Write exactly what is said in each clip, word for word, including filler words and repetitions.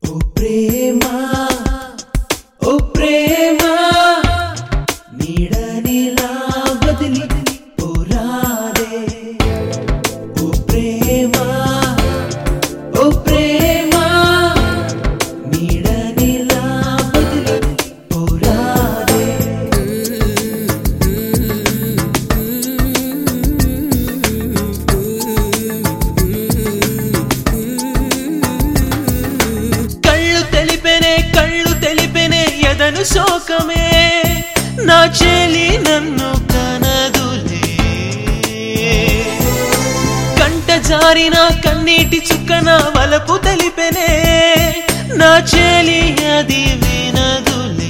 ఓ ప్రేమా ఓ ప్రేమా నీడనిలా బదిలి పోరాదే ఓ ప్రేమా ఓ ప్రేమా నీడనిలా బదిలి పోరాదే కళ్ళు తెలిపెనే కళ్ళు తెలిపెనే ఎదను శోకమే నా చెలి నన్ను కనదులే కంట జారిన కన్నీటి చుక్కన వలపు తెలిపెనే నా చెలి అది వినదులే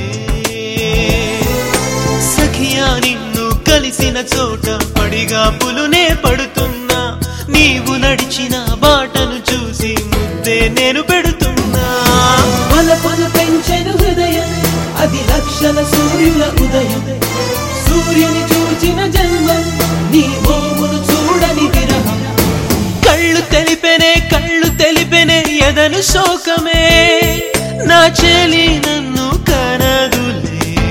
సఖియా నిన్ను కలిసిన చోట పడిగా పులునే పడుతున్నా నీవు నడిచిన బాటను చూసి ముద్దే నేను పెడుతున్నా వలపును పెంచెను హృదయం అది లక్షల సూర్యుల ఉదయం సూర్యుని చూచిన జన్మం నీ మోమును చూడని విరహం కళ్ళు తెలిపెనే కళ్ళు తెలిపెనే ఎదను శోకమే నా చెలి నన్ను కనదులే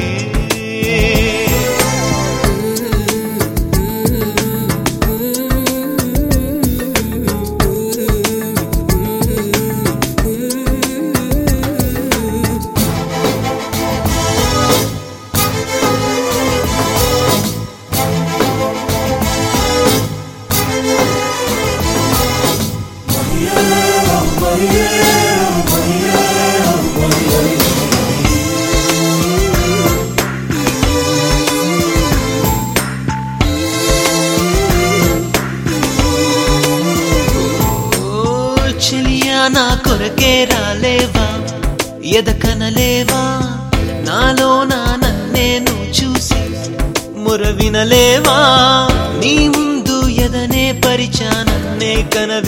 చెలియా నా కొరకే రాలేవా ఎదకనలేవా నాలో నా నన్నే నువ్వు చూసి ముర వినలేవా నీ ముందు ఎదనే పరిచా నన్నే కన